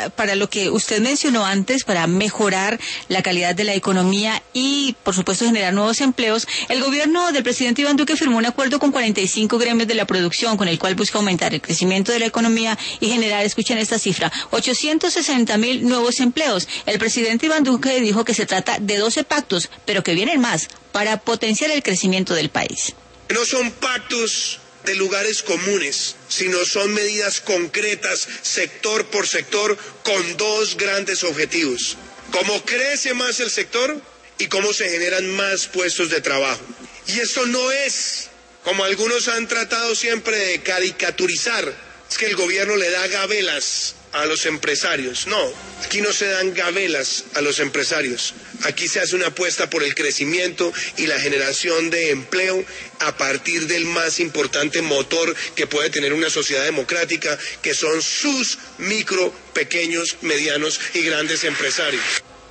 para lo que usted mencionó antes, para mejorar la calidad de la economía y, por supuesto, generar nuevos empleos, el gobierno del presidente Iván Duque firmó un acuerdo con 45 gremios de la producción, con el cual busca aumentar el crecimiento de la economía y generar, escuchen esta cifra, 860,000 nuevos empleos. El presidente Iván Duque dijo que se trata de 12 pactos, pero que vienen más para potenciar el crecimiento del país. No son pactos de lugares comunes, sino son medidas concretas, sector por sector, con dos grandes objetivos: cómo crece más el sector y cómo se generan más puestos de trabajo. Y esto no es, como algunos han tratado siempre de caricaturizar, es que el gobierno le da gabelas a los empresarios. No, aquí no se dan gabelas a los empresarios. Aquí se hace una apuesta por el crecimiento y la generación de empleo a partir del más importante motor que puede tener una sociedad democrática, que son sus micro, pequeños, medianos y grandes empresarios.